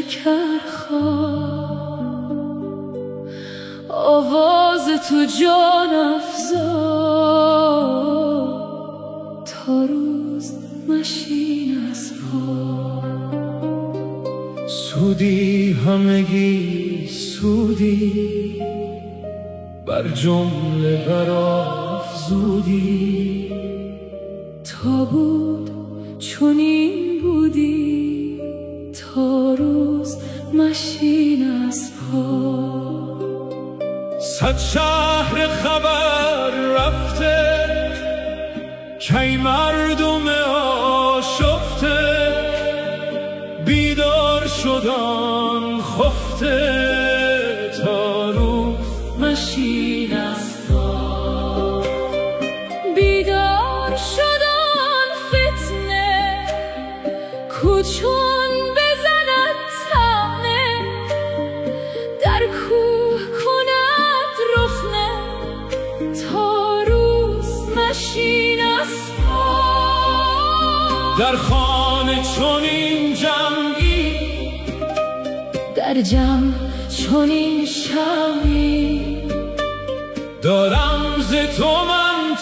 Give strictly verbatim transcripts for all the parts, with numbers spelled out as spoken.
شکرخوار، آواز تو جان افزا، تا روز مشین از پا. سودی همگی سودی، بر جمله برافزودی. تا بود چنین بودی، تا روز مشین از پا. صد شهر خبر رفته، کی مردم آشفته، بیدار شدن خفته، تا روز مشین از پا. بیدار شدن فتنه، کوچون بزند طعنه، در کوه کند رخنه، تا روز مشین از پا. در خانه چنین جمعی، در جمع چنین شمعی، دارم ز تو من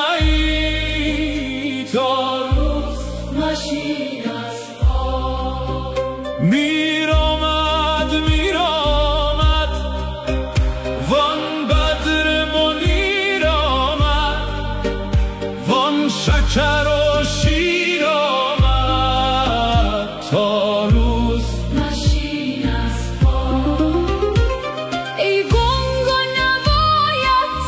طمعی، تا روز مشین از پا. میرآمد میرآمد وان بدر منیر آمد، وان شکر و شیر آمد، تا روز مشین از پا. ای گنگ و نوایت،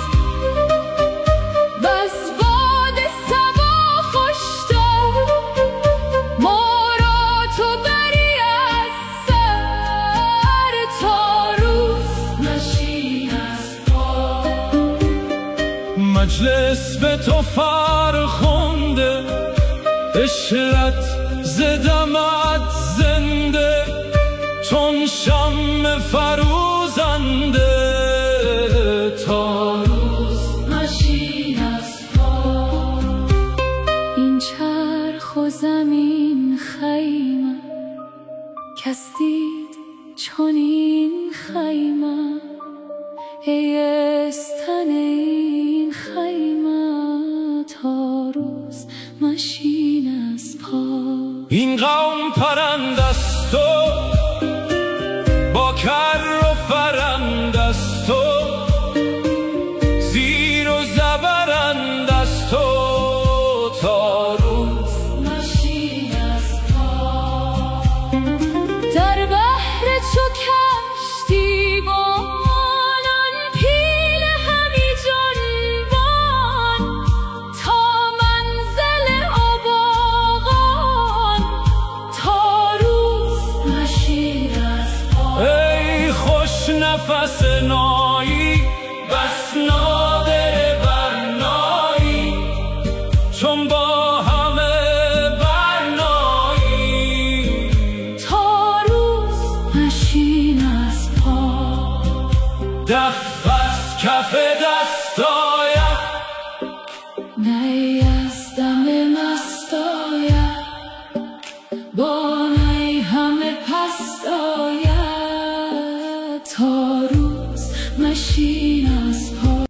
بس باد صبا خوش‌تر، ما را تو بری از سر، تا روز مشین از پا. مجلس به تو فرخنده، عشرت ز دمت زنده، چون شمع فروزنده، تا روز مشین از پا. این چرخ و زمین خیمه، کس دید چنین خیمه، ای استن این خیمه، تا روز مشین از پا. این قوم پرند است و با کر و فرند است و زیر و زبرند است و، تا روز مشین از پا. در بحر چو کشتیبانان، پیل همی جنبان، تا منزل آباقان، تا روز مشین از پا. ای خوش نفس نایی، بس نادر برنایی، چون با همه برنایی، تا روز مشین از پا. دف از کف دست آید، نی از دم مست آید، با نی همه پست آید، تا روز مشین